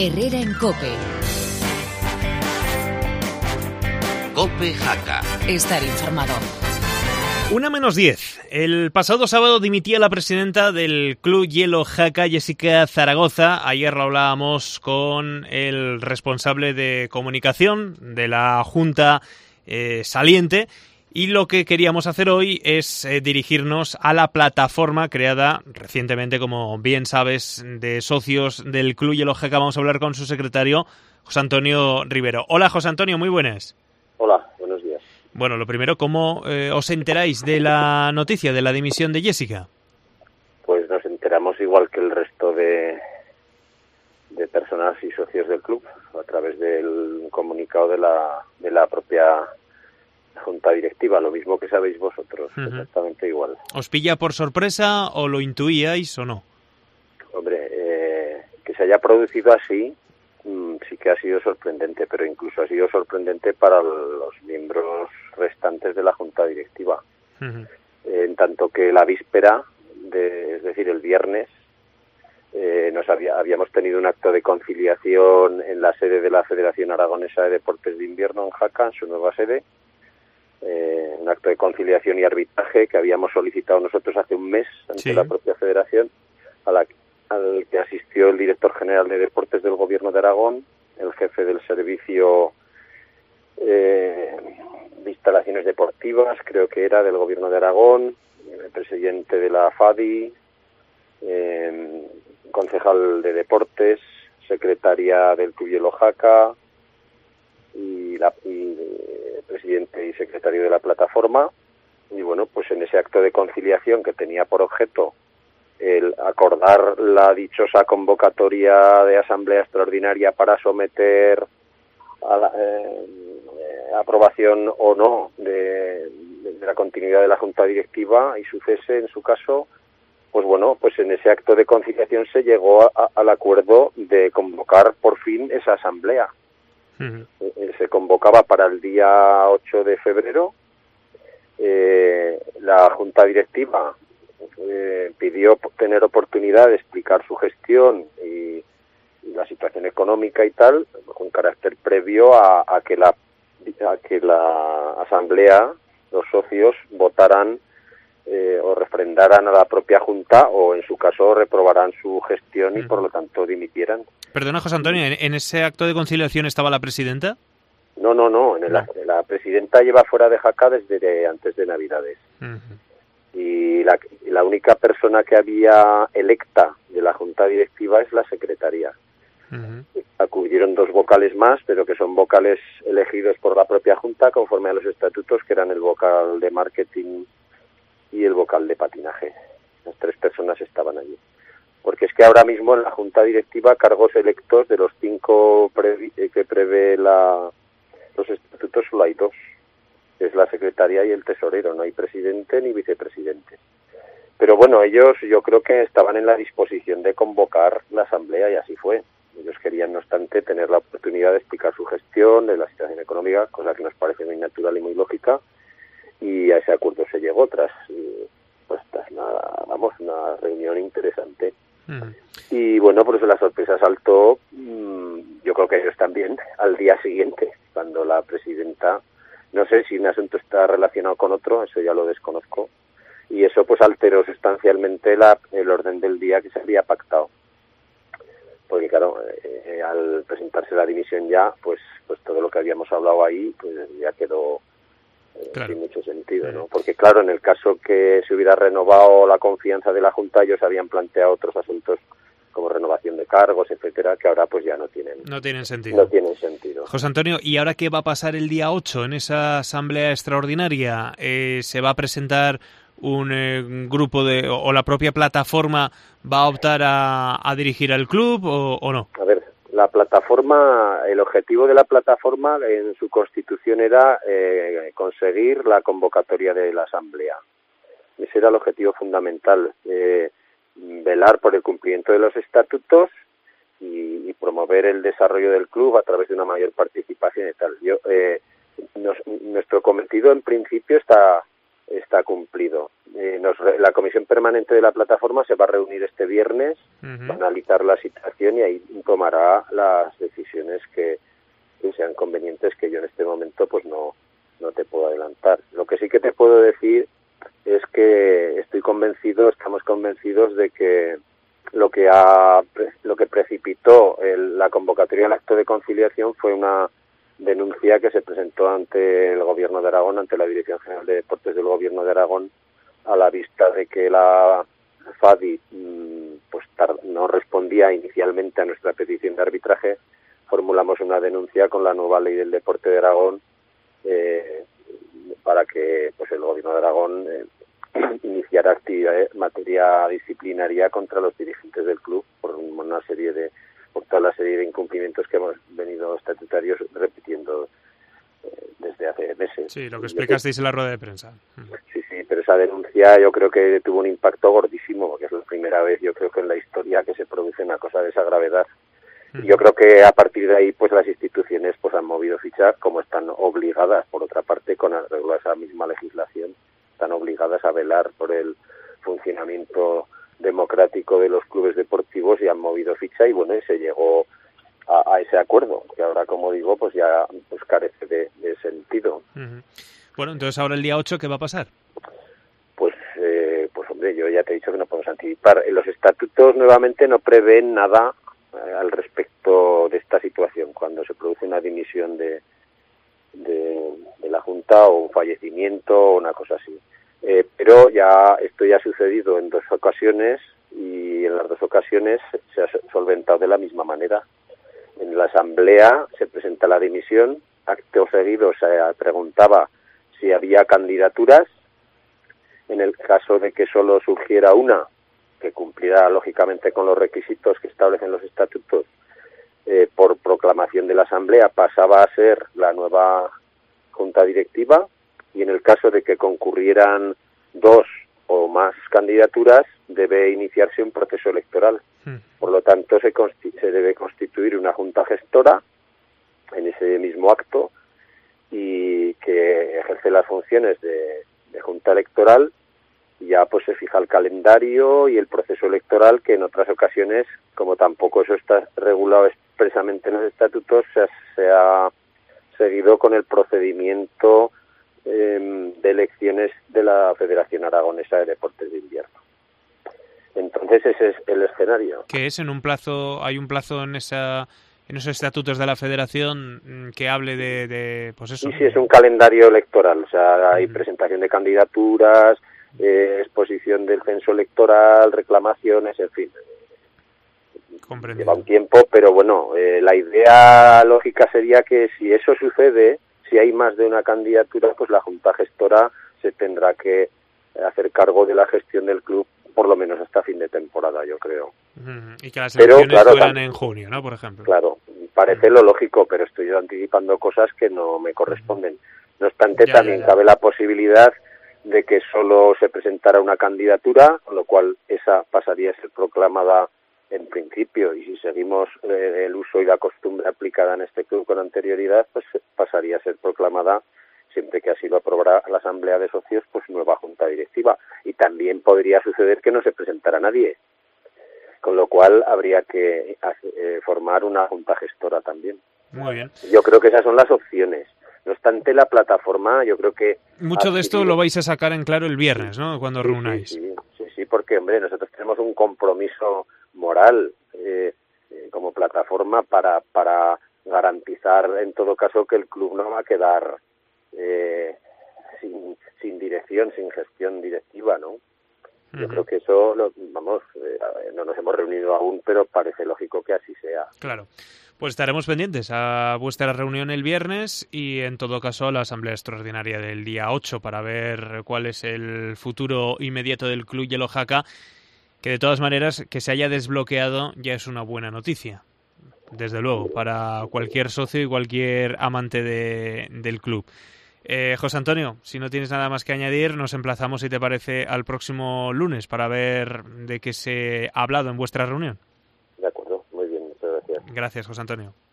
Herrera en COPE. COPE Jaca. Estar informado. 1:10. El pasado sábado dimitía la presidenta del Club Hielo Jaca, Jessica Zaragoza. Ayer lo hablábamos con el responsable de comunicación de la Junta saliente. Y lo que queríamos hacer hoy es dirigirnos a la plataforma creada recientemente, como bien sabes, de socios del Club Hielo Jaca. Vamos a hablar con su secretario, José Antonio Rivero. Hola, José Antonio, muy buenas. Hola, buenos días. Bueno, lo primero, ¿cómo os enteráis de la noticia de la dimisión de Jessica? Pues nos enteramos igual que el resto de personas y socios del club, a través del comunicado de la propia Junta Directiva, lo mismo que sabéis vosotros, exactamente igual. ¿Os pilla por sorpresa o lo intuíais o no? Hombre, que se haya producido así, sí que ha sido sorprendente, pero incluso ha sido sorprendente para los miembros restantes de la Junta Directiva. En tanto que la víspera, es decir, el viernes, habíamos tenido un acto de conciliación en la sede de la Federación Aragonesa de Deportes de Invierno en Jaca, en su nueva sede. Un acto de conciliación y arbitraje que habíamos solicitado nosotros hace un mes ante la propia federación, al que asistió el director general de Deportes del Gobierno de Aragón, el jefe del servicio de instalaciones deportivas, creo que era del Gobierno de Aragón, el presidente de la FADI, concejal de Deportes, secretaria del Club Hielo Jaca y presidente y secretario de la plataforma. Y bueno, pues en ese acto de conciliación, que tenía por objeto el acordar la dichosa convocatoria de asamblea extraordinaria para someter a la aprobación o no de la continuidad de la Junta Directiva y su cese en su caso, pues bueno, pues en ese acto de conciliación se llegó al acuerdo de convocar por fin esa asamblea. Se convocaba para el día 8 de febrero. La Junta Directiva pidió tener oportunidad de explicar su gestión y la situación económica y tal, con carácter previo a que la asamblea, los socios, votaran o refrendaran a la propia Junta, o en su caso reprobarán su gestión y por lo tanto dimitieran. Perdona, José Antonio, ¿en ese acto de conciliación estaba la presidenta? No. La presidenta lleva fuera de Jaca desde antes de Navidades. Y la única persona que había electa de la Junta Directiva es la secretaria. Acudieron 2 vocales más, pero que son vocales elegidos por la propia Junta conforme a los estatutos, que eran el vocal de marketing y el vocal de patinaje. Las 3 personas estaban allí. Porque es que ahora mismo en la Junta Directiva, cargos electos de los 5 que prevé los estatutos, solo hay 2. Es la secretaria y el tesorero, no hay presidente ni vicepresidente. Pero bueno, ellos yo creo que estaban en la disposición de convocar la asamblea y así fue. Ellos querían, no obstante, tener la oportunidad de explicar su gestión, de la situación económica, cosa que nos parece muy natural y muy lógica, y a ese acuerdo se llegó tras una reunión interesante. Y bueno, por eso la sorpresa saltó, yo creo que ellos también, al día siguiente, cuando la presidenta, no sé si un asunto está relacionado con otro, eso ya lo desconozco, y eso pues alteró sustancialmente el orden del día que se había pactado. Porque claro, al presentarse la dimisión ya, pues todo lo que habíamos hablado ahí, pues ya quedó sin mucho sentido, ¿no? Porque claro, en el caso que se hubiera renovado la confianza de la Junta, ellos habían planteado otros asuntos como renovación de cargos, etcétera, que ahora pues ya no tienen sentido. José Antonio, ¿y ahora qué va a pasar el día 8 en esa asamblea extraordinaria? ¿Se va a presentar un grupo o la propia plataforma va a optar a dirigir al club o no? A ver, la plataforma, el objetivo de la plataforma en su constitución era conseguir la convocatoria de la asamblea. Ese era el objetivo fundamental, velar por el cumplimiento de los estatutos y promover el desarrollo del club a través de una mayor participación y tal. Nuestro cometido en principio está está cumplido. La comisión permanente de la plataforma se va a reunir este viernes, va a analizar la situación y ahí tomará las decisiones que sean convenientes, que yo en este momento pues no te puedo adelantar. Lo que sí que te puedo decir es que estamos convencidos de que lo que precipitó la convocatoria del acto de conciliación fue una denuncia que se presentó ante el Gobierno de Aragón, ante la Dirección General de Deportes del Gobierno de Aragón, a la vista de que la FADI pues no respondía inicialmente a nuestra petición de arbitraje. Formulamos una denuncia con la nueva ley del deporte de Aragón para que pues el Gobierno de Aragón iniciara actividad en materia disciplinaria contra los dirigentes del club por toda la serie de incumplimientos que hemos venido estatutarios repitiendo desde hace meses. Sí, lo que explicasteis en la rueda de prensa. Sí, pero esa denuncia yo creo que tuvo un impacto gordísimo, porque es la primera vez, yo creo que en la historia, que se produce una cosa de esa gravedad. Y yo creo que a partir de ahí pues las instituciones pues han movido ficha, como están obligadas, por otra parte, con arreglo a esa misma legislación, están obligadas a velar por el funcionamiento democrático de los clubes deportivos y han movido ficha y bueno, y se llegó a ese acuerdo, que ahora, como digo, pues ya pues carece de sentido. Bueno, entonces ahora el día 8, ¿qué va a pasar? Pues hombre, yo ya te he dicho que no podemos anticipar. Los estatutos nuevamente no prevén nada al respecto de esta situación, cuando se produce una dimisión de la Junta o un fallecimiento o una cosa así. Pero esto ya ha sucedido en 2 ocasiones y en las 2 ocasiones se ha solventado de la misma manera. En la asamblea se presenta la dimisión, acto seguido se preguntaba si había candidaturas. En el caso de que solo surgiera una, que cumplirá lógicamente con los requisitos que establecen los estatutos, por proclamación de la asamblea pasaba a ser la nueva junta directiva, y en el caso de que concurrieran 2 o más candidaturas debe iniciarse un proceso electoral. Por lo tanto se debe constituir una junta gestora en ese mismo acto y que ejerce las funciones de junta electoral. Ya pues se fija el calendario y el proceso electoral, que en otras ocasiones, como tampoco eso está regulado expresamente en los estatutos, se ha seguido con el procedimiento de elecciones de la Federación Aragonesa de Deportes de Invierno. Entonces ese es el escenario. ¿Qué es? ¿Hay un plazo en esos estatutos de la Federación que hable de pues eso? Sí, es un calendario electoral, o sea, hay presentación de candidaturas, exposición del censo electoral, reclamaciones, en fin. Comprendido. Lleva un tiempo, pero bueno, la idea lógica sería que si eso sucede, si hay más de una candidatura, pues la Junta Gestora se tendrá que hacer cargo de la gestión del club, por lo menos hasta fin de temporada, yo creo. Y que las elecciones fueran en junio, ¿no? Por ejemplo. Claro, parece lo lógico, pero estoy anticipando cosas que no me corresponden. No obstante, también cabe la posibilidad de que solo se presentara una candidatura, con lo cual esa pasaría a ser proclamada en principio, y si seguimos el uso y la costumbre aplicada en este club con anterioridad, pues pasaría a ser proclamada, siempre que así lo aprobara la Asamblea de Socios, pues nueva Junta Directiva. Y también podría suceder que no se presentara nadie, con lo cual habría que formar una Junta Gestora también. Muy bien. Yo creo que esas son las opciones. No obstante, la plataforma, yo creo que... Mucho de esto lo vais a sacar en claro el viernes, ¿no? Cuando reunáis. Sí, porque, hombre, nosotros tenemos un compromiso moral como plataforma para garantizar, en todo caso, que el club no va a quedar sin dirección, sin gestión directiva, ¿no? Yo creo que eso, no nos hemos reunido aún, pero parece lógico que así sea. Claro. Pues estaremos pendientes a vuestra reunión el viernes y, en todo caso, a la asamblea extraordinaria del día 8 para ver cuál es el futuro inmediato del Club Hielo Jaca, que de todas maneras que se haya desbloqueado ya es una buena noticia, desde luego, para cualquier socio y cualquier amante del club. José Antonio, si no tienes nada más que añadir, nos emplazamos, si te parece, al próximo lunes para ver de qué se ha hablado en vuestra reunión. De acuerdo, muy bien, muchas gracias. Gracias, José Antonio.